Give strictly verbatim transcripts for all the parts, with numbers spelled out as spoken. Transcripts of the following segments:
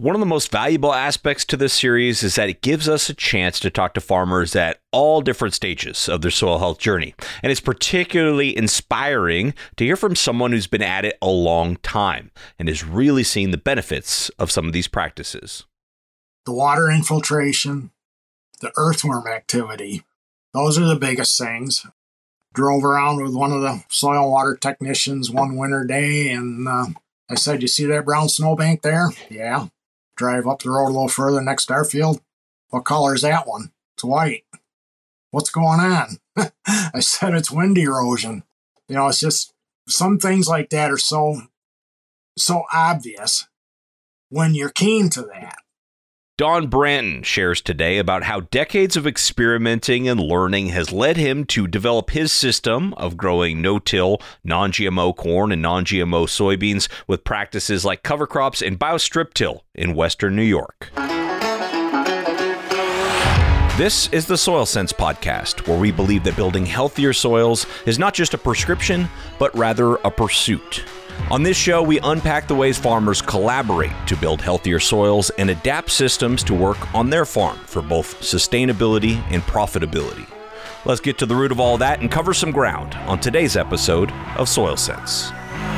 One of the most valuable aspects to this series is that it gives us a chance to talk to farmers at all different stages of their soil health journey. And it's particularly inspiring to hear from someone who's been at it a long time and has really seen the benefits of some of these practices. The water infiltration, the earthworm activity, those are the biggest things. Drove around with one of the soil water technicians one winter day, and uh, I said, "You see that brown snowbank there?" "Yeah." Drive up the road a little further next to our field. "What color is that one?" "It's white." "What's going on?" I said, "It's wind erosion." You know, it's just some things like that are so, so obvious when you're keen to that. Don Branton shares today about how decades of experimenting and learning has led him to develop his system of growing no-till, non-G M O corn and non-G M O soybeans with practices like cover crops and biostrip till in western New York. This is the Soil Sense podcast, where we believe that building healthier soils is not just a prescription, but rather a pursuit. On this show, we unpack the ways farmers collaborate to build healthier soils and adapt systems to work on their farm for both sustainability and profitability. Let's get to the root of all that and cover some ground on today's episode of Soil Sense.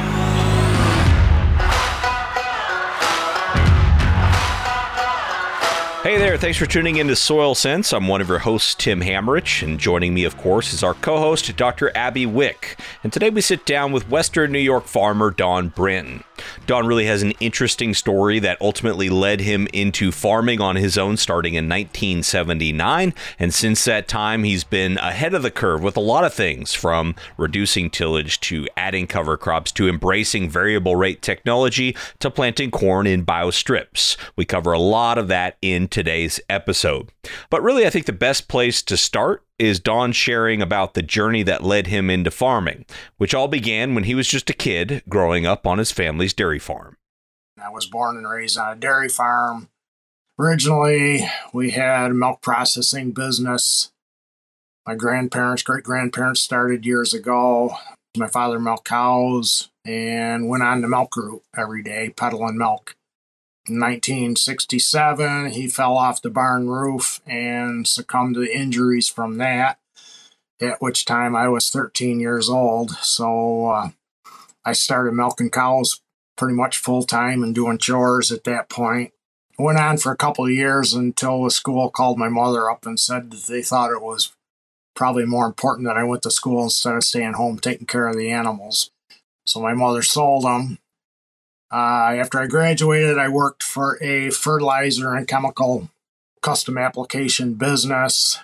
Hey there, thanks for tuning in to Soil Sense. I'm one of your hosts, Tim Hammerich, and joining me, of course, is our co-host, Doctor Abby Wick. And today we sit down with Western New York farmer Don Branton. Don really has an interesting story that ultimately led him into farming on his own starting in nineteen seventy-nine. And since that time, he's been ahead of the curve with a lot of things, from reducing tillage to adding cover crops to embracing variable rate technology to planting corn in biostrips. We cover a lot of that in today's episode. But really, I think the best place to start is Don sharing about the journey that led him into farming, which all began when he was just a kid growing up on his family's dairy farm. I was born and raised on a dairy farm. Originally, we had a milk processing business. My grandparents, great-grandparents started years ago. My father milked cows and went on the milk route every day, peddling milk. In nineteen sixty-seven, he fell off the barn roof and succumbed to injuries from that, at which time I was thirteen years old. So uh, I started milking cows pretty much full-time and doing chores at that point. Went on for a couple of years until the school called my mother up and said that they thought it was probably more important that I went to school instead of staying home taking care of the animals. So my mother sold them. Uh, after I graduated, I worked for a fertilizer and chemical custom application business.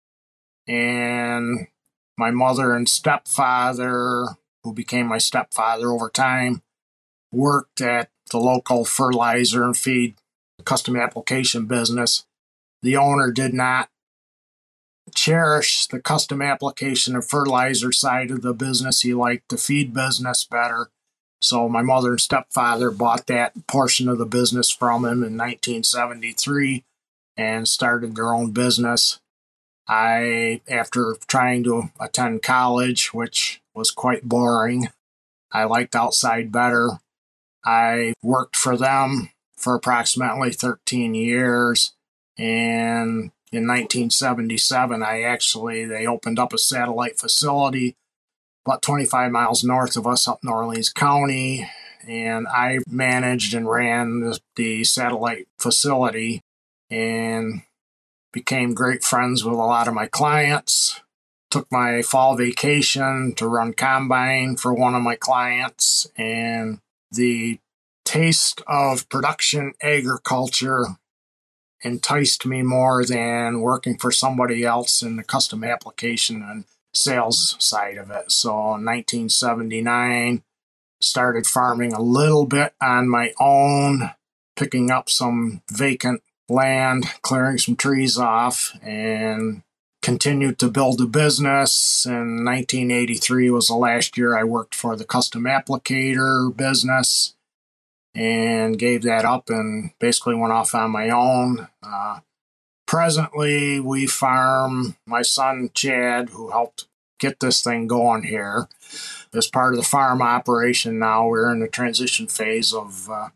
And my mother and stepfather, who became my stepfather over time, worked at the local fertilizer and feed custom application business. The owner did not cherish the custom application and fertilizer side of the business. He liked the feed business better. So my mother and stepfather bought that portion of the business from him in nineteen seventy-three and started their own business. I, after trying to attend college, which was quite boring, I liked outside better. I worked for them for approximately thirteen years. And in nineteen seventy-seven, I actually, they opened up a satellite facility about twenty-five miles north of us up in Orleans County, and I managed and ran the, the satellite facility and became great friends with a lot of my clients. Took my fall vacation to run combine for one of my clients, and the taste of production agriculture enticed me more than working for somebody else in the custom application and sales side of it. So in nineteen seventy-nine, started farming a little bit on my own, picking up some vacant land, clearing some trees off, and continued to build a business. In nineteen eighty-three was the last year I worked for the custom applicator business, and gave that up and basically went off on my own. Uh, presently, we farm, my son Chad, who helped get this thing going here, as part of the farm operation now. We're in the transition phase of uh,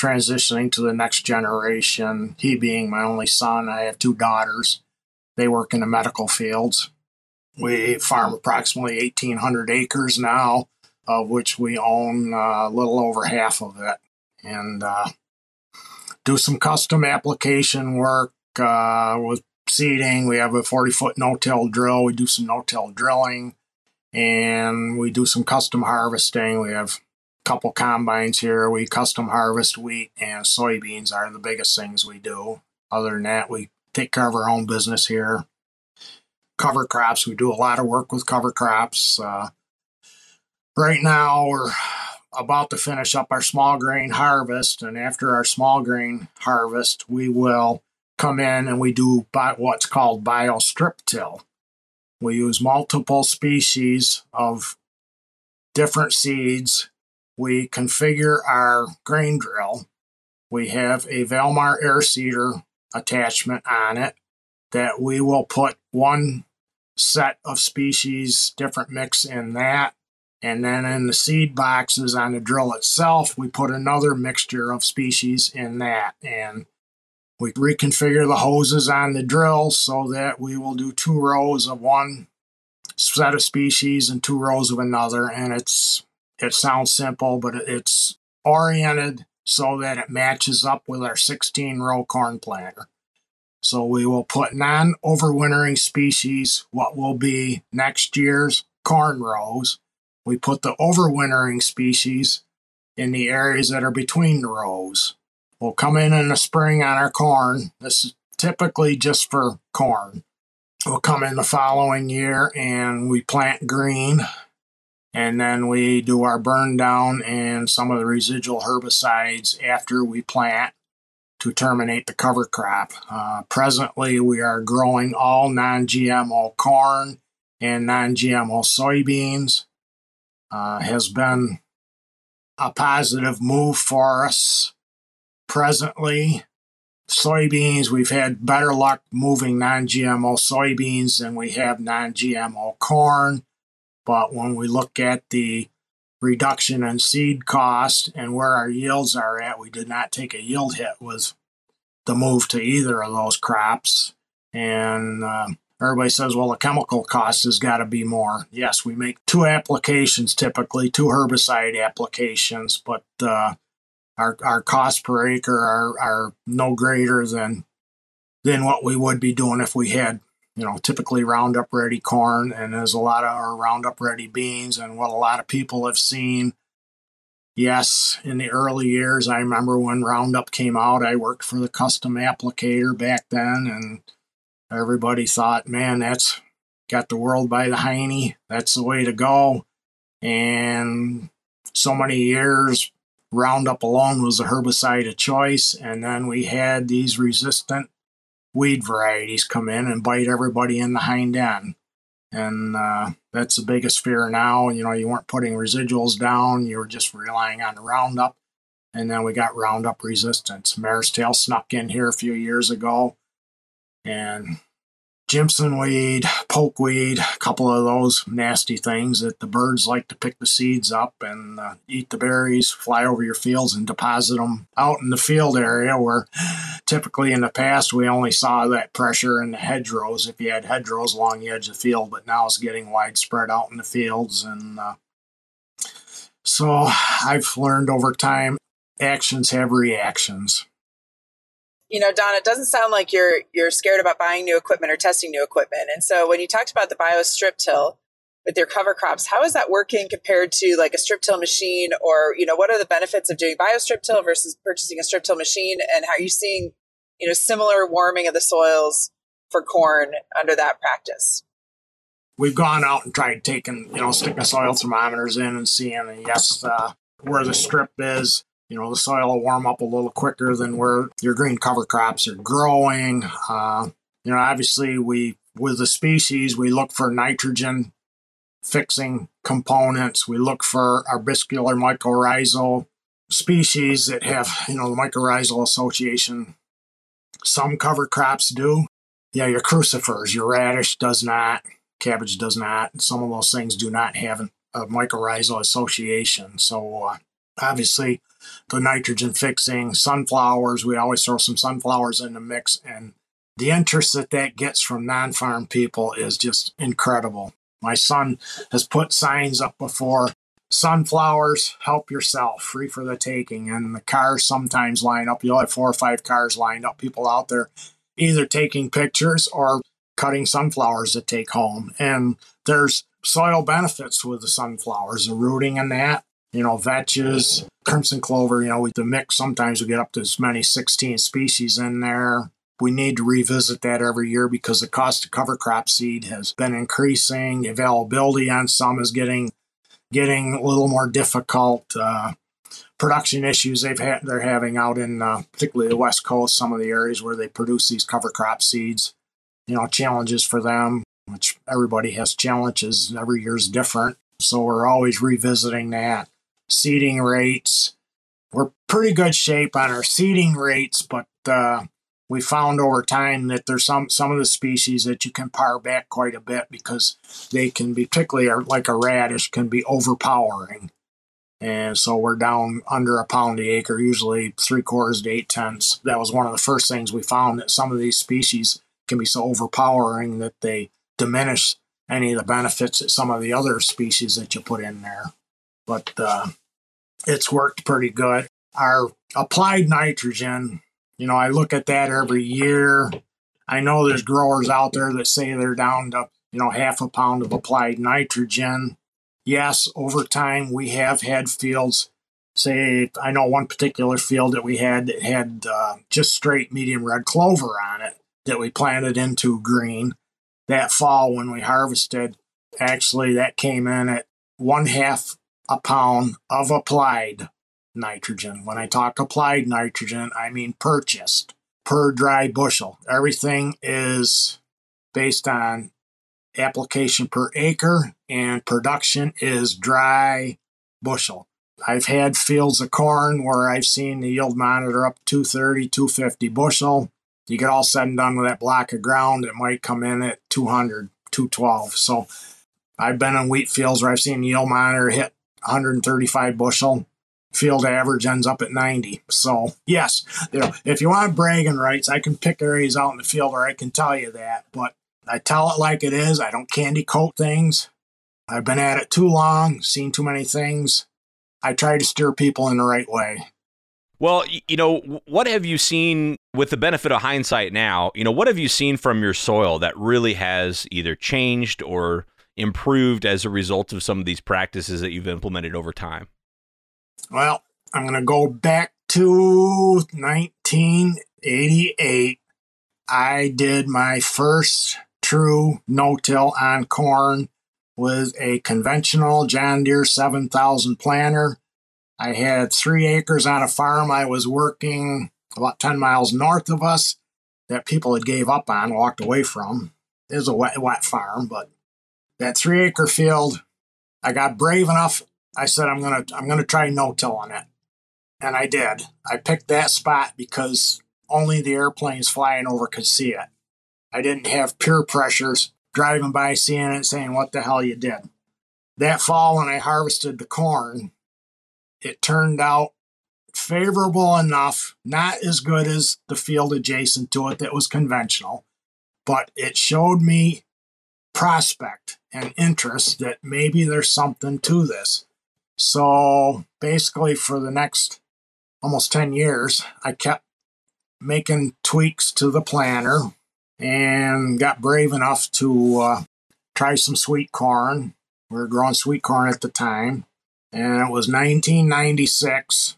transitioning to the next generation. He being my only son, I have two daughters. They work in the medical fields. We farm approximately eighteen hundred acres now, of which we own uh, a little over half of it. And uh, do some custom application work uh, with seeding. We have a forty-foot no-till drill. We do some no-till drilling. And we do some custom harvesting. We have a couple combines here. We custom harvest wheat and soybeans are the biggest things we do. Other than that, we take care of our own business here. Cover crops. We do a lot of work with cover crops. Uh, right now, we're about to finish up our small grain harvest. And after our small grain harvest, we will come in and we do bi- what's called biostrip till. We use multiple species of different seeds. We configure our grain drill. We have a Valmar air seeder attachment on it that we will put one set of species, different mix in that. And then in the seed boxes on the drill itself, we put another mixture of species in that. And we reconfigure the hoses on the drill so that we will do two rows of one set of species and two rows of another. And it's it sounds simple, but it's oriented so that it matches up with our sixteen-row corn planter. So we will put non-overwintering species, what will be next year's corn rows. We put the overwintering species in the areas that are between the rows. We'll come in in the spring on our corn. This is typically just for corn. We'll come in the following year and we plant green. And then we do our burn down and some of the residual herbicides after we plant to terminate the cover crop. Uh, presently, we are growing all non-G M O corn and non-G M O soybeans. Uh, has been a positive move for us. Presently, soybeans, we've had better luck moving non-G M O soybeans than we have non-G M O corn. But when we look at the reduction in seed cost and where our yields are at, we did not take a yield hit with the move to either of those crops. And uh, everybody says, well, the chemical cost has got to be more. Yes, we make two applications typically, two herbicide applications, but uh, our our cost per acre are, are no greater than than what we would be doing if we had, you know, typically Roundup Ready corn, and there's a lot of our Roundup Ready beans. And what a lot of people have seen, yes, in the early years, I remember when Roundup came out, I worked for the custom applicator back then, and everybody thought, man, that's got the world by the hiney. That's the way to go. And so many years, Roundup alone was the herbicide of choice. And then we had these resistant weed varieties come in and bite everybody in the hind end. And uh, that's the biggest fear now. You know, you weren't putting residuals down. You were just relying on the Roundup. And then we got Roundup resistance. Mare's tail snuck in here a few years ago. And Jimson weed, pokeweed, a couple of those nasty things that the birds like to pick the seeds up and uh, eat the berries, fly over your fields and deposit them out in the field area where typically in the past we only saw that pressure in the hedgerows if you had hedgerows along the edge of the field, but now it's getting widespread out in the fields. And uh, so I've learned over time, actions have reactions. You know, Don, it doesn't sound like you're you're scared about buying new equipment or testing new equipment. And so when you talked about the biostrip till with your cover crops, how is that working compared to like a strip till machine? Or, you know, what are the benefits of doing biostrip till versus purchasing a strip till machine? And how are you seeing, you know, similar warming of the soils for corn under that practice? We've gone out and tried taking, you know, sticking soil thermometers in and seeing, and yes, uh, where the strip is, you know, the soil will warm up a little quicker than where your green cover crops are growing. Uh, you know, obviously, we with the species, we look for nitrogen fixing components. We look for arbuscular mycorrhizal species that have, you know, the mycorrhizal association. Some cover crops do. Yeah, your crucifers, your radish does not, cabbage does not. Some of those things do not have a mycorrhizal association. So, uh, obviously, the nitrogen fixing. Sunflowers, we always throw some sunflowers in the mix, and the interest that that gets from non-farm people is just incredible. My son has put signs up before, sunflowers, help yourself, free for the taking. And the cars sometimes line up. You'll have four or five cars lined up, people out there either taking pictures or cutting sunflowers to take home. And there's soil benefits with the sunflowers, the rooting and that, you know, vetches, crimson clover, you know, with the mix, sometimes we get up to as many sixteen species in there. We need to revisit that every year because the cost of cover crop seed has been increasing. The availability on some is getting getting a little more difficult. Uh, production issues they've had, they're having out in uh, particularly the West Coast, some of the areas where they produce these cover crop seeds. You know, challenges for them, which everybody has challenges. Every year's different. So we're always revisiting that. Seeding rates. We're pretty good shape on our seeding rates, but uh, we found over time that there's some, some of the species that you can par back quite a bit because they can be, particularly like a radish, can be overpowering. And so we're down under a pound the acre, usually three quarters to eight tenths. That was one of the first things we found, that some of these species can be so overpowering that they diminish any of the benefits that some of the other species that you put in there. But uh, it's worked pretty good. Our applied nitrogen, you know, I look at that every year. I know there's growers out there that say they're down to, you know, half a pound of applied nitrogen. Yes, over time we have had fields, say, I know one particular field that we had that had uh, just straight medium red clover on it that we planted into green. That fall when we harvested, actually that came in at one half a pound of applied nitrogen. When I talk applied nitrogen, I mean purchased per dry bushel. Everything is based on application per acre, and production is dry bushel. I've had fields of corn where I've seen the yield monitor up two thirty, two fifty bushel. You get all said and done with that block of ground, it might come in at two hundred, two twelve. So I've been in wheat fields where I've seen the yield monitor hit one thirty-five bushel. Field average ends up at ninety. So yes, you know, if you want bragging rights, I can pick areas out in the field where I can tell you that, but I tell it like it is. I don't candy coat things. I've been at it too long, seen too many things. I try to steer people in the right way. Well, you know, what have you seen with the benefit of hindsight now? You know, what have you seen from your soil that really has either changed or improved as a result of some of these practices that you've implemented over time? Well, I'm going to go back to nineteen eighty-eight. I did my first true no-till on corn with a conventional John Deere seven thousand planter. I had three acres on a farm I was working about ten miles north of us that people had gave up on, walked away from. It was a wet, wet farm, but that three acre field, I got brave enough. I said, I'm going to I'm gonna try no-till on it. And I did. I picked that spot because only the airplanes flying over could see it. I didn't have peer pressures driving by, seeing it, saying, what the hell you did. That fall when I harvested the corn, it turned out favorable enough, not as good as the field adjacent to it that was conventional, but it showed me prospect and interest that maybe there's something to this. So basically for the next almost ten years, I kept making tweaks to the planter and got brave enough to uh, try some sweet corn. We were growing sweet corn at the time, and it was nineteen ninety-six.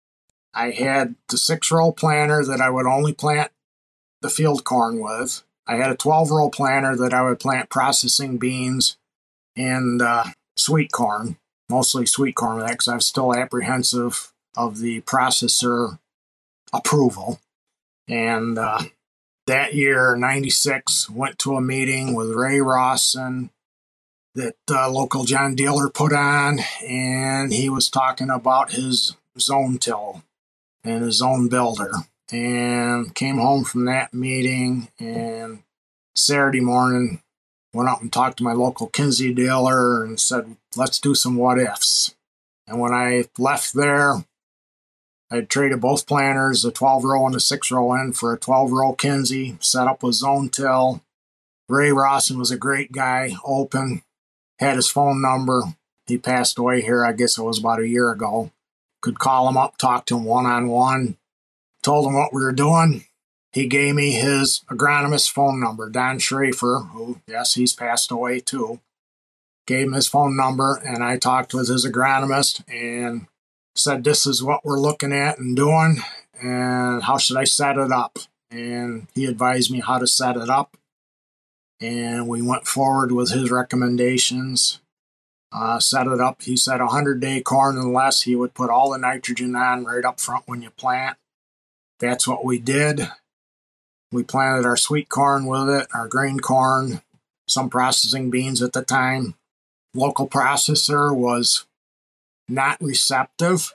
I had the six-row planter that I would only plant the field corn with. I had a twelve-row planter that I would plant processing beans and uh, sweet corn, mostly sweet corn with that because I was still apprehensive of the processor approval. And uh, that year, ninety-six, went to a meeting with Ray Rawson that uh, local John Dealer put on, and he was talking about his zone till and his zone builder. And came home from that meeting, and Saturday morning went out and talked to my local Kinsey dealer and said, let's do some what ifs. And when I left there, I traded both planters, the twelve row and the six row in, for a twelve row Kinsey, set up with Zone Till. Ray Rawson was a great guy, open, had his phone number. He passed away here, I guess it was about a year ago. Could call him up, talk to him one-on-one, told him what we were doing. He gave me his agronomist phone number, Don Schrafer, who, yes, he's passed away too. Gave him his phone number, and I talked with his agronomist and said, this is what we're looking at and doing, and how should I set it up? And he advised me how to set it up, and we went forward with his recommendations. Uh, set it up. He said one hundred day corn and less, he would put all the nitrogen on right up front when you plant. That's what we did. We planted our sweet corn with it, our grain corn, some processing beans at the time. Local processor was not receptive.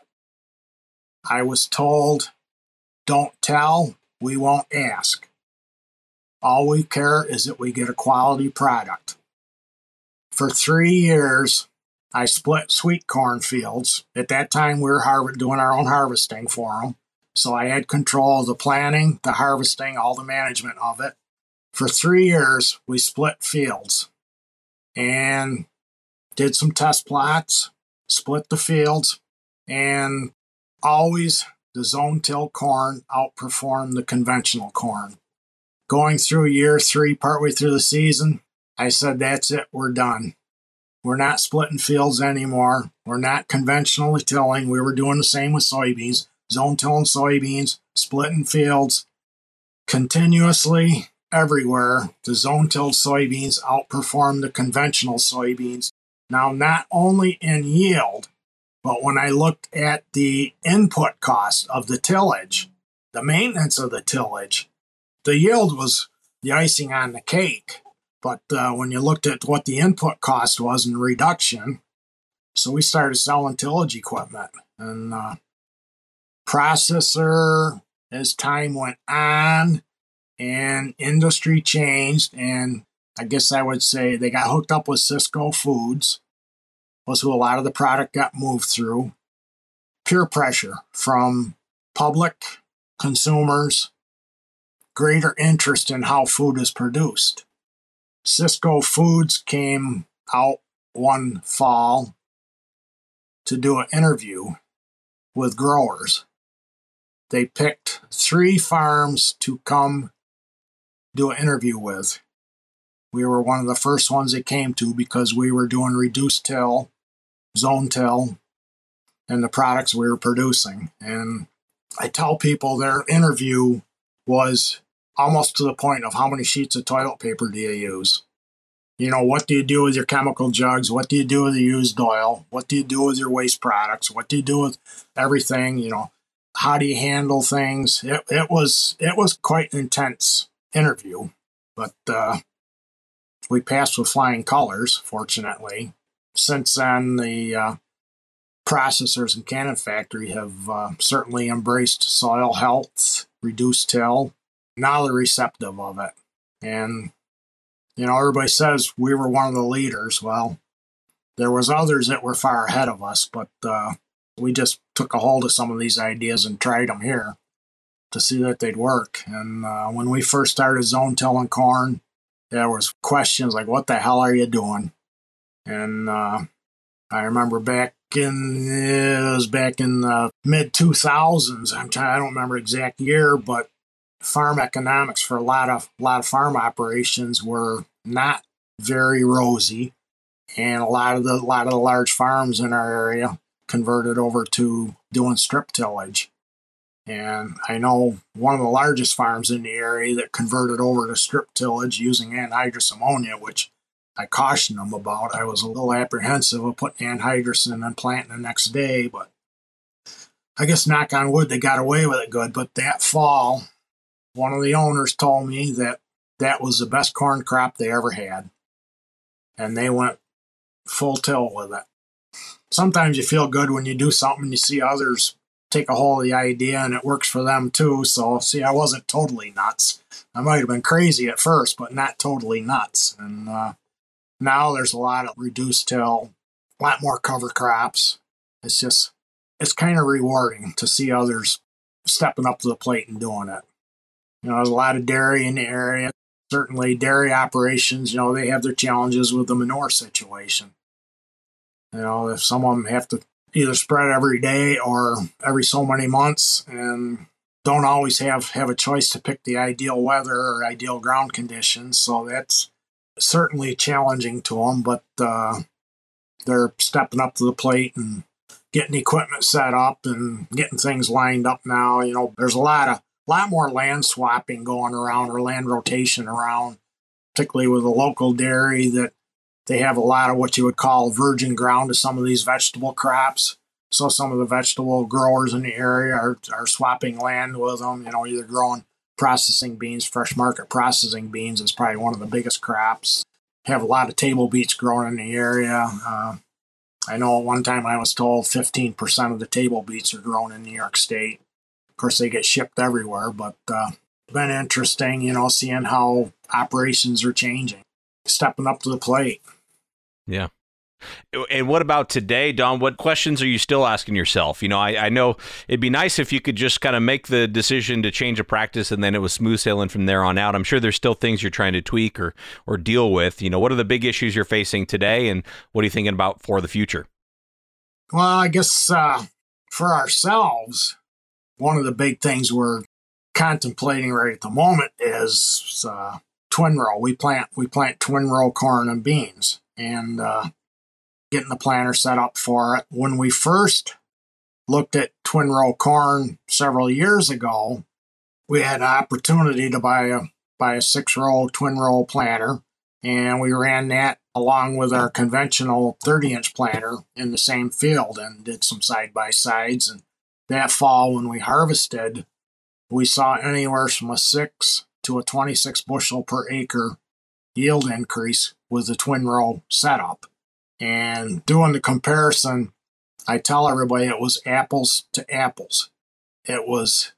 I was told, don't tell, we won't ask. All we care is that we get a quality product. For three years, I split sweet corn fields. At that time, we were harv- doing our own harvesting for them. So I had control of the planting, the harvesting, all the management of it. For three years, we split fields and did some test plots, split the fields, and always the Zone Till corn outperformed the conventional corn. Going through year three, partway through the season, I said, that's it, we're done. We're not splitting fields anymore. We're not conventionally tilling. We were doing the same with soybeans, Zone Tilling soybeans, splitting fields. Continuously, everywhere, the Zone Tilled soybeans outperformed the conventional soybeans. Now, not only in yield, but when I looked at the input cost of the tillage, the maintenance of the tillage, the yield was the icing on the cake. But uh, when you looked at what the input cost was in reduction, so we started selling tillage equipment. And uh, processor, as time went on and industry changed, and I guess I would say they got hooked up with Sysco Foods, was who a lot of the product got moved through. Peer pressure from public, consumers, greater interest in how food is produced. Sysco Foods came out one fall to do an interview with growers. They picked three farms to come do an interview with. We were one of the first ones they came to because we were doing reduced till, Zone Till, and the products we were producing. And I tell people their interview was almost to the point of how many sheets of toilet paper do you use? You know, what do you do with your chemical jugs? What do you do with the used oil? What do you do with your waste products? What do you do with everything? You know, how do you handle things? It, it was it was quite an intense interview, but uh, we passed with flying colors, fortunately. Since then, the uh, processors in Cannon Factory have uh, certainly embraced soil health, reduced till. Now they're receptive of it. And, you know, everybody says we were one of the leaders. Well, there was others that were far ahead of us, but uh, we just took a hold of some of these ideas and tried them here to see that they'd work. And uh, when we first started Zone Tilling corn, there was questions like, what the hell are you doing? And uh, I remember back in, it was back in the mid two thousands, I'm trying, I don't remember exact year, but farm economics for a lot of lot of farm operations were not very rosy, and a lot of the a lot of the large farms in our area converted over to doing strip tillage. And I know one of the largest farms in the area that converted over to strip tillage using anhydrous ammonia, which I cautioned them about. I was a little apprehensive of putting anhydrous in and planting the next day, but I guess knock on wood, they got away with it good. But that fall, one of the owners told me that that was the best corn crop they ever had. And they went full tilt with it. Sometimes you feel good when you do something and you see others take a hold of the idea and it works for them too. So, see, I wasn't totally nuts. I might have been crazy at first, but not totally nuts. And uh, now there's a lot of reduced till, a lot more cover crops. It's just it's kind of rewarding to see others stepping up to the plate and doing it. You know, there's a lot of dairy in the area. Certainly dairy operations, you know, they have their challenges with the manure situation. You know, if some of them have to either spread every day or every so many months and don't always have, have a choice to pick the ideal weather or ideal ground conditions. So that's certainly challenging to them, but uh, they're stepping up to the plate and getting equipment set up and getting things lined up now. You know, there's a lot of lot more land swapping going around or land rotation around, particularly with the local dairy, that they have a lot of what you would call virgin ground to some of these vegetable crops. So some of the vegetable growers in the area are, are swapping land with them, you know, either growing processing beans. Fresh market processing beans is probably one of the biggest crops. Have a lot of table beets growing in the area. Uh, I know at one time I was told fifteen percent of the table beets are grown in New York State. Of course, they get shipped everywhere, but uh, it's been interesting, you know, seeing how operations are changing, stepping up to the plate. Yeah. And what about today, Don? What questions are you still asking yourself? You know, I, I know it'd be nice if you could just kind of make the decision to change a practice and then it was smooth sailing from there on out. I'm sure there's still things you're trying to tweak or or deal with. You know, what are the big issues you're facing today, and what are you thinking about for the future? Well, I guess uh, for ourselves, one of the big things we're contemplating right at the moment is uh, twin row. We plant we plant twin row corn and beans, and uh, getting the planter set up for it. When we first looked at twin row corn several years ago, we had an opportunity to buy a buy a six row twin row planter, and we ran that along with our conventional thirty inch planter in the same field and did some side by sides. And that fall, when we harvested, we saw anywhere from a six to a twenty-six bushel per acre yield increase with the twin row setup. And doing the comparison, I tell everybody it was apples to apples. It was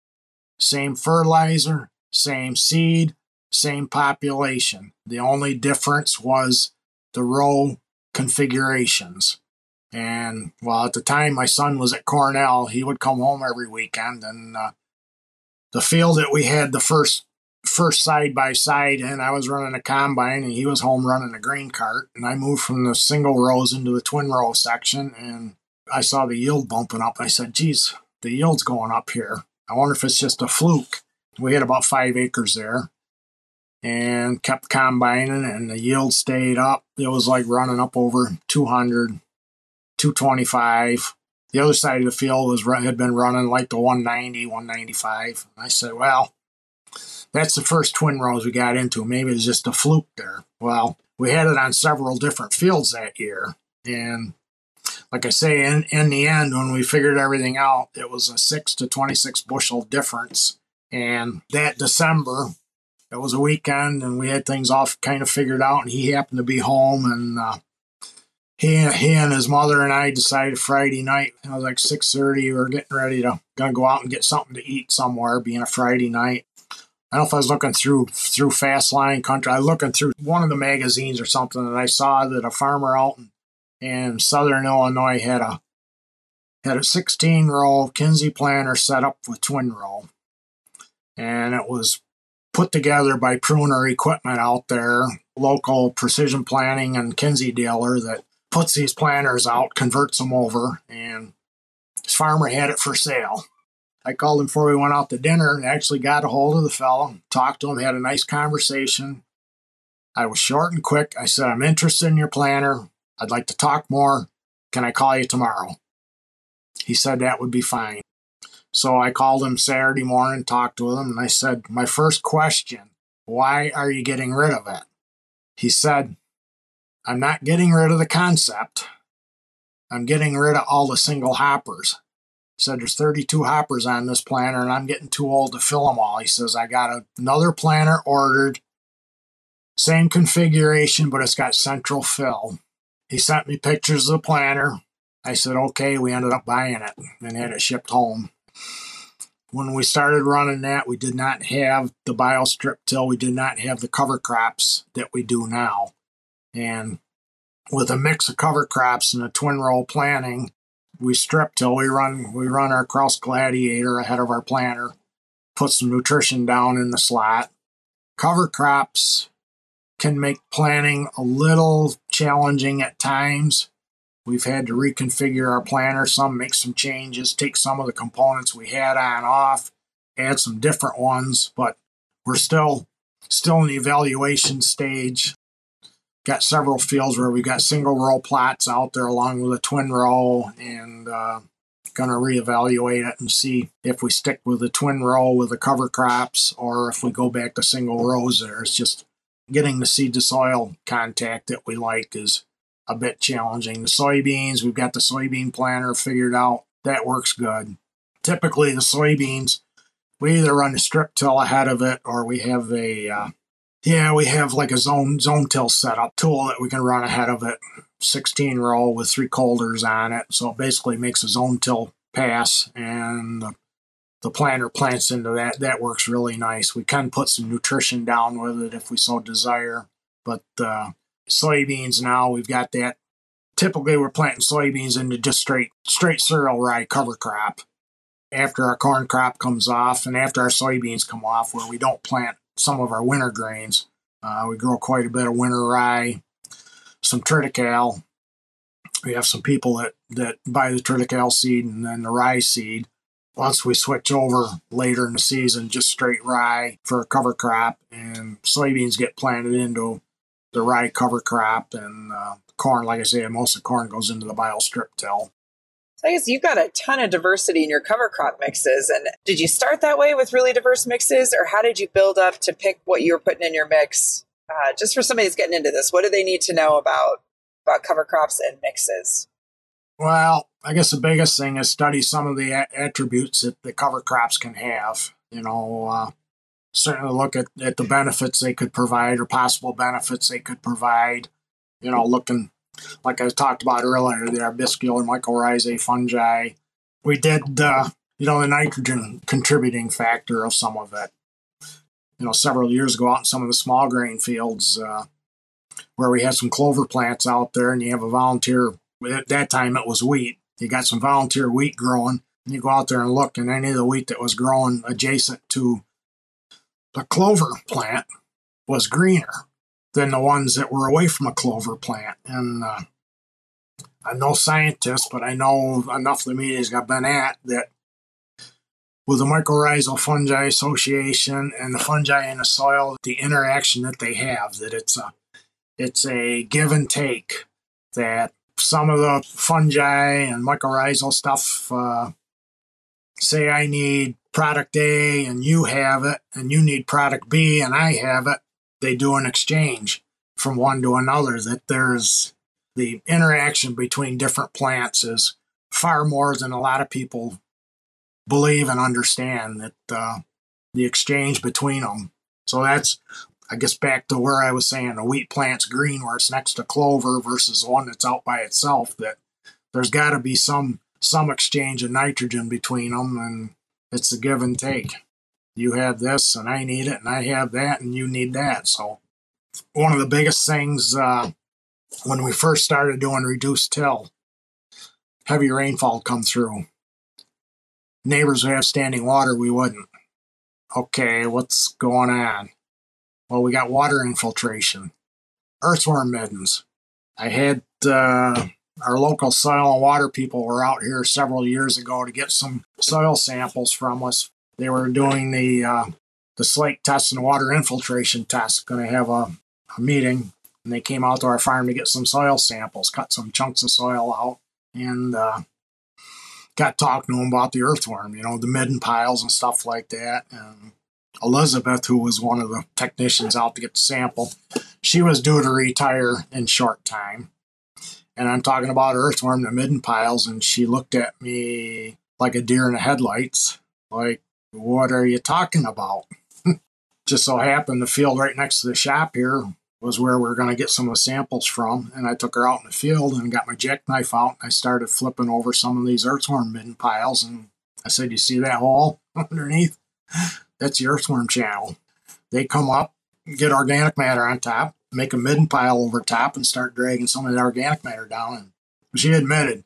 same fertilizer, same seed, same population. The only difference was the row configurations. And well, at the time my son was at Cornell, he would come home every weekend, and uh, the field that we had the first first side by side, and I was running a combine and he was home running a grain cart, and I moved from the single rows into the twin row section, and I saw the yield bumping up. I said, geez, the yield's going up here. I wonder if it's just a fluke. We had about five acres there and kept combining, and the yield stayed up. It was like running up over two hundred, two twenty-five. The other side of the field was had been running like the one ninety, one ninety-five. I said, well, that's the first twin rows we got into. Maybe it's just a fluke there. Well, we had it on several different fields that year. And like I say, in, in the end, when we figured everything out, it was a six to twenty-six bushel difference. And that December, it was a weekend, and we had things all kind of figured out, and he happened to be home, and uh, he, he and his mother and I decided Friday night, it was like six thirty, we were getting ready to gonna go out and get something to eat somewhere, being a Friday night. I don't know if I was looking through through Fast Line Country. I was looking through one of the magazines or something, and I saw that a farmer out in, in southern Illinois had a had a sixteen row Kinsey planter set up with twin row, and it was put together by Pruner Equipment out there, local precision planting and Kinsey dealer that puts these planters out, converts them over, and this farmer had it for sale. I called him before we went out to dinner and actually got a hold of the fellow, talked to him, had a nice conversation. I was short and quick. I said, I'm interested in your planter. I'd like to talk more. Can I call you tomorrow? He said that would be fine. So I called him Saturday morning, talked to him, and I said, my first question, why are you getting rid of it? He said, I'm not getting rid of the concept. I'm getting rid of all the single hoppers. He said, there's thirty-two hoppers on this planter, and I'm getting too old to fill them all. He says, I got a, another planter ordered, same configuration, but it's got central fill. He sent me pictures of the planter. I said, okay, we ended up buying it and had it shipped home. When we started running that, we did not have the BioStrip till, we did not have the cover crops that we do now. And with a mix of cover crops and a twin row planting, we strip till we run we run our Kraus Gladiator ahead of our planter, put some nutrition down in the slot. Cover crops can make planting a little challenging at times. We've had to reconfigure our planter, some make some changes, take some of the components we had on off, add some different ones, but we're still still in the evaluation stage. Got several fields where we got single row plots out there along with a twin row, and uh, going to reevaluate it and see if we stick with the twin row with the cover crops or if we go back to single rows there. It's just getting the seed to soil contact that we like is a bit challenging. The soybeans, we've got the soybean planter figured out. That works good. Typically, the soybeans, we either run a strip till ahead of it or we have a, uh, yeah, we have like a zone zone till setup tool that we can run ahead of it. sixteen row with three colders on it. So it basically makes a zone till pass and the, the planter plants into that. That works really nice. We can put some nutrition down with it if we so desire. But uh, soybeans now, we've got that. Typically, we're planting soybeans into just straight straight cereal rye cover crop after our corn crop comes off and after our soybeans come off, where we don't plant some of our winter grains. Uh, we grow quite a bit of winter rye, some triticale. We have some people that, that buy the triticale seed and then the rye seed. Once we switch over later in the season, just straight rye for a cover crop, and soybeans get planted into the rye cover crop, and uh, corn, like I say, most of the corn goes into the biostrip till. So I guess you've got a ton of diversity in your cover crop mixes. And did you start that way with really diverse mixes, or how did you build up to pick what you were putting in your mix? Uh, just for somebody who's getting into this, what do they need to know about, about cover crops and mixes? Well, I guess the biggest thing is study some of the a- attributes that the cover crops can have. You know, uh, certainly look at, at the benefits they could provide or possible benefits they could provide. You know, looking, like I talked about earlier, the arbuscular mycorrhizae fungi. We did, uh, you know, the nitrogen contributing factor of some of it. You know, several years ago out in some of the small grain fields uh, where we had some clover plants out there, and you have a volunteer. At that time, it was wheat. You got some volunteer wheat growing, and you go out there and look, and any of the wheat that was growing adjacent to the clover plant was greener than the ones that were away from a clover plant. And uh, I'm no scientist, but I know enough of the meetings I've been at that with the mycorrhizal fungi association and the fungi in the soil, the interaction that they have, that it's a, it's a give and take, that some of the fungi and mycorrhizal stuff uh, say I need product A and you have it, and you need product B and I have it. They do an exchange from one to another, that there's the interaction between different plants is far more than a lot of people believe and understand, that uh, the exchange between them. So that's, I guess, back to where I was saying the wheat plant's green where it's next to clover versus one that's out by itself, that there's got to be some some exchange of nitrogen between them, and it's a give and take. You have this and I need it, and I have that and you need that. So one of the biggest things uh, when we first started doing reduced till, heavy rainfall come through. Neighbors would have standing water, we wouldn't. Okay, what's going on? Well, we got water infiltration, earthworm middens. I had uh, our local soil and water people were out here several years ago to get some soil samples from us. They were doing the uh, the slate test and water infiltration test, going to have a, a meeting, and they came out to our farm to get some soil samples, cut some chunks of soil out, and uh, got talking to them about the earthworm, you know, the midden piles and stuff like that. And Elizabeth, who was one of the technicians out to get the sample, she was due to retire in short time. And I'm talking about earthworm, the midden piles, and she looked at me like a deer in the headlights, like, what are you talking about? Just so happened the field right next to the shop here was where we were going to get some of the samples from. And I took her out in the field and got my jackknife out, and I started flipping over some of these earthworm midden piles. And I said, you see that hole underneath? That's the earthworm channel. They come up, get organic matter on top, make a midden pile over top, and start dragging some of the organic matter down. And she admitted,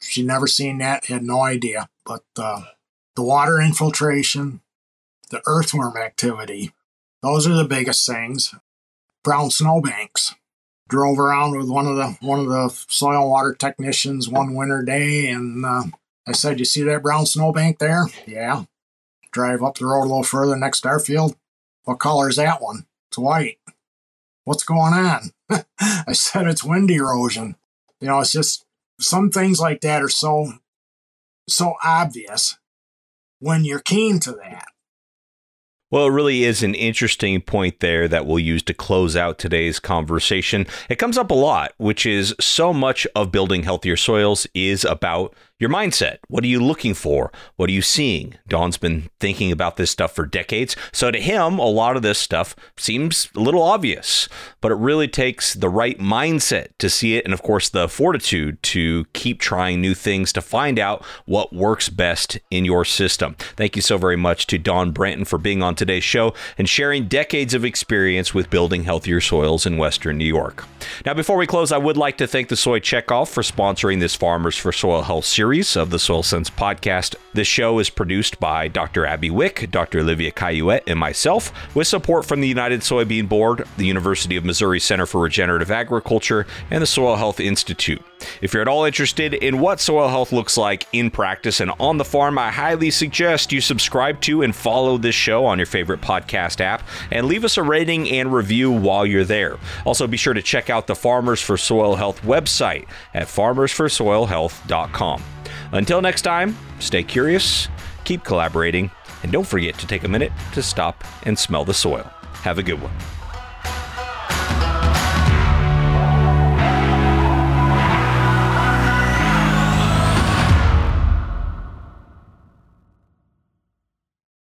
She'd never seen that, had no idea. But uh, the water infiltration, the earthworm activity, those are the biggest things. Brown snowbanks. Drove around with one of the one of the soil and water technicians one winter day, and uh, I said, "You see that brown snowbank there?" "Yeah." Drive up the road a little further, next to our field. "What color is that one?" "It's white." "What's going on?" I said, "It's wind erosion." You know, it's just some things like that are so so obvious when you're keen to that. Well, it really is an interesting point there that we'll use to close out today's conversation. It comes up a lot, which is so much of building healthier soils is about your mindset. What are you looking for? What are you seeing? Don's been thinking about this stuff for decades. So to him, a lot of this stuff seems a little obvious, but it really takes the right mindset to see it. And of course, the fortitude to keep trying new things to find out what works best in your system. Thank you so very much to Don Branton for being on today's show and sharing decades of experience with building healthier soils in Western New York. Now, before we close, I would like to thank the Soy Checkoff for sponsoring this Farmers for Soil Health series of the Soil Sense podcast. This show is produced by Doctor Abby Wick, Doctor Olivia Cayuette, and myself, with support from the United Soybean Board, the University of Missouri Center for Regenerative Agriculture, and the Soil Health Institute. If you're at all interested in what soil health looks like in practice and on the farm, I highly suggest you subscribe to and follow this show on your favorite podcast app and leave us a rating and review while you're there. Also, be sure to check out the Farmers for Soil Health website at farmers for soil health dot com. Until next time, stay curious, keep collaborating, and don't forget to take a minute to stop and smell the soil. Have a good one.